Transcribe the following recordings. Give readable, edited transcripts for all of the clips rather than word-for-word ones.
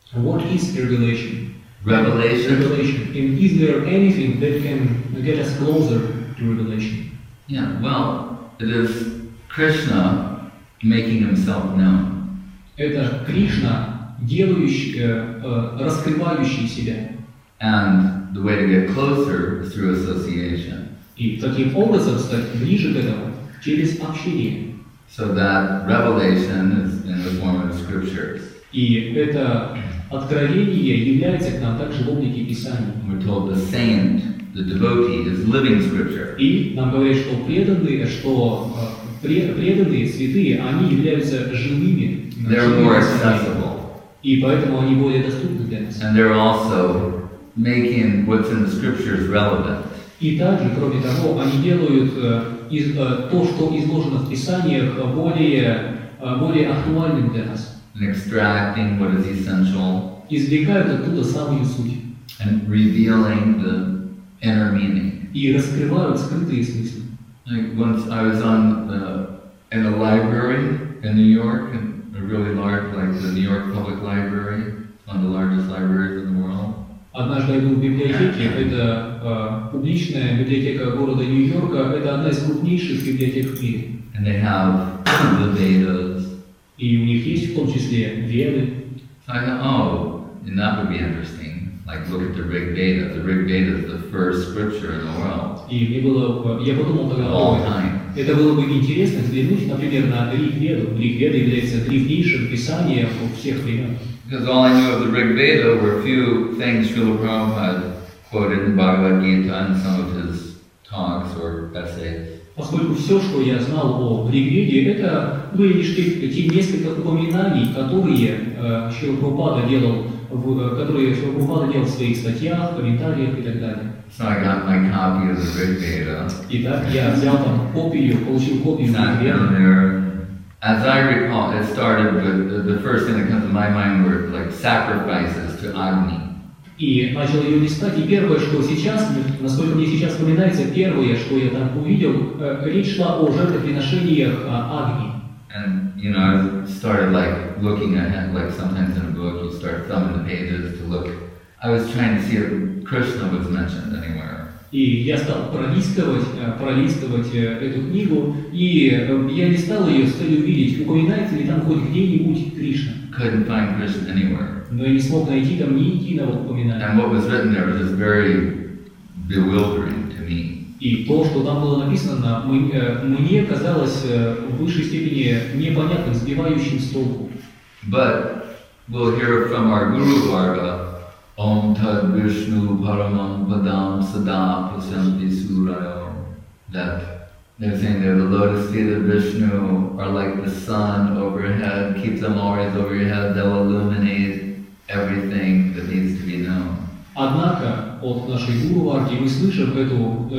What is revelation? Revelation? Revelation. And is there anything that can get us closer to revelation? Yeah, well, it is Krishna making himself known. Это Кришна, раскрывающий себя. And the way to get closer is through association. И таким образом стать ближе к этому через общение. So that revelation is in the form of the scriptures. И это откровение является к нам также в облике Писаний. We're told the saint, the devotee, is living scripture. И нам говорят, что преданные, святые, они являются живыми. They're more accessible. И поэтому они более доступны для нас. And they're also making what's in the scriptures relevant. И также, кроме того, они делают то, что изложено в Писаниях, более актуальным для нас. And extracting what is essential. Извлекают оттуда самую суть. And revealing the inner meaning. И раскрывают скрытые смыслы. Like once I was in a library in New York, and a really large, like the New York Public Library, one of the largest libraries in the world. Однажды я был в библиотеке, это публичная библиотека города Нью-Йорка, это одна из крупнейших библиотек в мире. And they have the Vedas. И у них есть в том числе Веды. So I thought, and that would be interesting. Like look at the Rig Veda. The Rig Veda is the first scripture in the world. И я подумал тогда, это было бы интересно взглянуть, например, на Риг Веду. Риг Веда является древнейшим писанием всех времен. Because all I knew of the Rig Veda were a few things Srila Prabhupada quoted in Bhagavad Gita and some of his talks or essays. Поскольку все, что я знал о Ригведе, это были лишь те несколько упоминаний, которые Шрила Прабхупада делал в своих статьях, комментариях и так далее. So I got my copy of the Rig Veda. Итак, я взял там получил копию Ригведы. As I recall, it started with the first thing that comes to my mind were like sacrifices to Agni. И начал ее листать, и первое, что сейчас, насколько мне сейчас вспоминается, первое, что я там увидел, речь шла о жертвоприношениях Агни. And you know, I started like looking ahead, like sometimes in a book you start thumbing the pages to look. I was trying to see if Krishna was mentioned anywhere. И я стал пролистывать эту книгу, и я листал ее с целью увидеть, упоминается ли там хоть где-нибудь Кришна. Couldn't find Krishna anywhere. Но я не смог найти там ни единого упоминания. And what was written there was just very bewildering to me. И то, что там было написано, мне казалось в высшей степени непонятным, сбивающим с толку. But we'll hear from our Guru Varga, Om Tad Vishnu Paramam Padam Sada Pasyanti Surayo, that they're saying that the lotus feet of Vishnu are like the sun overhead, keep them always over your head, they'll illuminate everything that needs to be known. Однако от нашей Гуру Варги мы слышим эту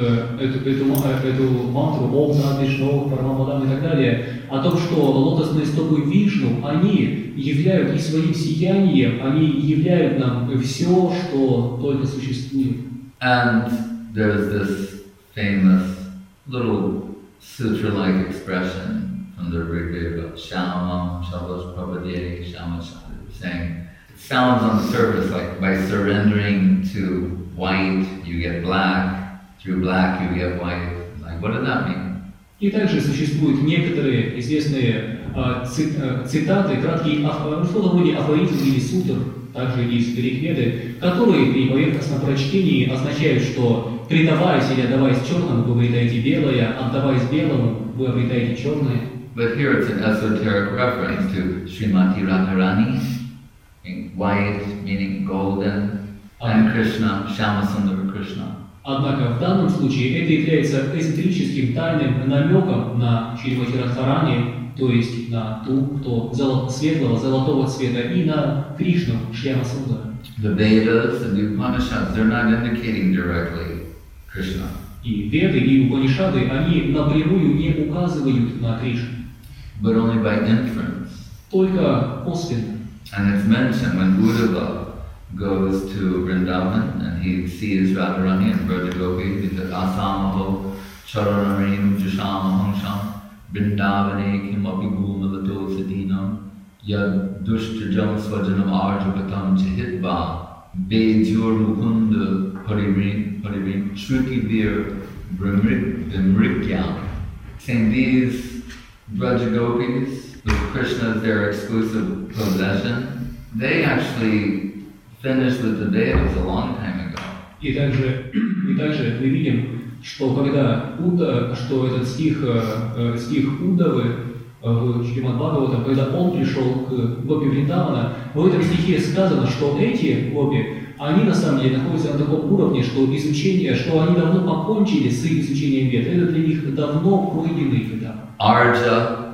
мантру Ом Тад Вишну Парамам Падам и так далее, о том, что лотосные стопы Вишну, они являют и своим сиянием, они являют нам все, что только существует. And there's this famous little sutra-like expression from the Rig Veda, Shamam Shabas Prabhade Shama, saying, it sounds on the surface like by surrendering to white you get black, through black you get white. Like, what does that mean? И также существуют некоторые известные цитаты, краткие что-то вроде афоризм или сутр, также из Ригведы, которые при поверхностном прочтении означают, что предаваясь или отдаваясь черному, вы обретаете белое, отдаваясь белому, вы обретаете черное. But here it's an esoteric reference to Srimati Radharani, white meaning golden, and Krishna, Shyamasundara Krishna. Однако в данном случае это является эзотерическим тайным намеком на Шримати Радхарани, то есть на ту, кто светлого, золотого цвета, и на Кришну, Шьямасундара. The Vedas and the Upanishads, they're not indicating directly Krishna. И Веды и Упанишады, они напрямую не указывают на Кришну. But only by inference. Только косвенно. And it's mentioned when Uddhava goes to Vrindavan and he sees Radharani and Brajagopi, he says, Asamaho Charanarim Jashamaham Sham Vrindavane Kimapi Bhumalato Sadinam Yad dushtajam svajanam arjapatam chahitva bejur mukunda paririn shruti vir vimrikyam. Saying these Brajagopis, with Krishna as their exclusive possession, they actually finished with the Vedas a long time ago. И также мы видим, что когда что этот стих Удавы в Шримад Бхагаватам, когда он пришел к гопи Вриндавана, в этом стихе сказано, что эти гопи, они на самом деле находятся на таком уровне, что они давно покончили с их изучением Вед. Это для них давно пройденный этап. Arja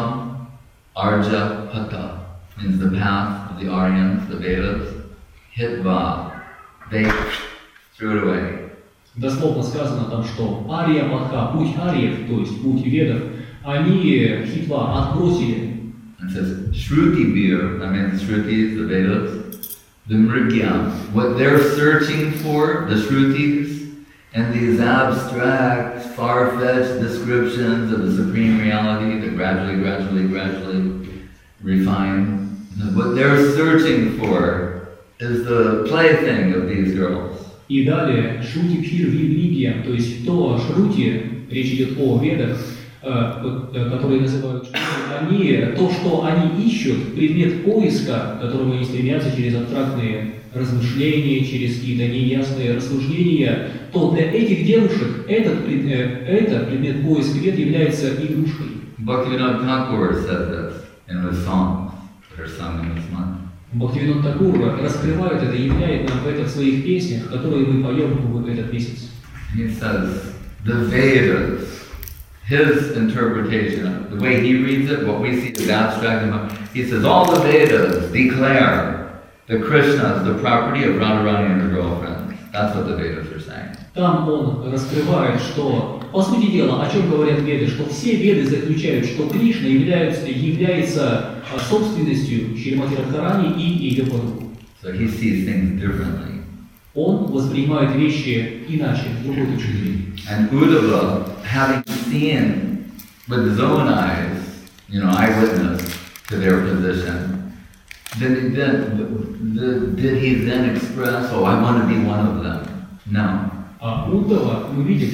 Pata means the path of the Aryans, the Vedas. Hitva, they threw it away. Дословно сказано там, что Ария Патха, путь ариев, то есть путь ведов, они хитва отбросили. It says Shruti Bir, that means Shrutis, the Vedas, the Mrigyam. What they're searching for, the Shrutis, and these abstract, far-fetched descriptions of the supreme reality that gradually refine. What they're searching for is the plaything of these girls. И далее Шрути Пхир Вимригьям, то есть то Шрути, речь идет о ведах, которые называют Шрути, то, что они ищут, предмет поиска, к которому они стремятся через абстрактные размышления, через какие-то неясные рассуждения, то для этих девушек этот предмет поиска вед является игрушкой. Bhaktivinoda Thakur said this in his songs that are sung in this month. Бхактивинод Такур раскрывает это и являет нам это в своих песнях, которые мы поем в этот месяц. He says, the Vedas, his interpretation, the way he reads it, what we see as abstract, he says, all the Vedas declare that Krishna is the property of Radharani and her girlfriend. That's what the Vedas are saying. Там он раскрывает, что, по сути дела, о чем говорят Веды, что все Веды заключают, что Кришна является собственностью Шримати Радхарани и ее подруг. So he sees things differently. Он воспринимает вещи иначе, с другой точки зрения. And Uddhava, having seen with his own eyes, eyewitness to their position, did he then express, oh, I want to be one of them? No. А Уддава мы видим,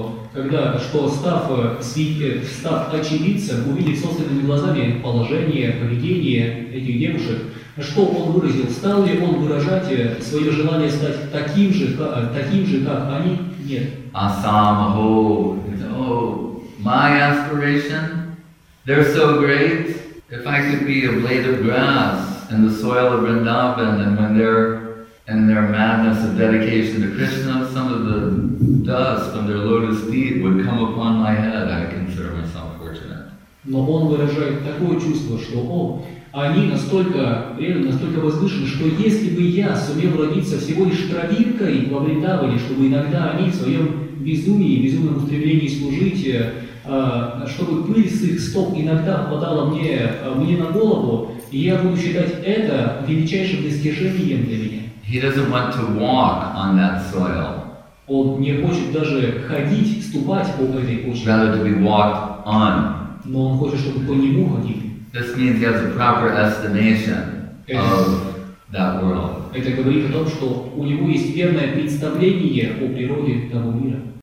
став очевидцем, увидев собственными глазами положение, поведение этих девушек, что он выразил? Стал ли он выражать свое желание стать таким же, как они? Нет. Asamaho, my aspiration, they're so great. If I could be a blade of grass in the soil of Vrindavan, and when they're in their madness of dedication to Krishna, some of the dust from their lotus feet would come upon my head. I consider myself fortunate. Но он выражает такое чувство, что они настолько возвышены, что если бы я сумел родиться всего лишь травинкой во Вриндаване, чтобы иногда они в своем безумном устремлении служить, чтобы пыль с их стоп иногда попадала мне на голову, и я буду считать это величайшим достижением для меня. He doesn't want to walk on that soil. Он не хочет даже ходить, ступать по этой почве. Rather to be walked on. Но он хочет, чтобы по нему ходили. This means he has a proper estimation of that world. Это говорит о том, что у него есть верное представление о природе того мира.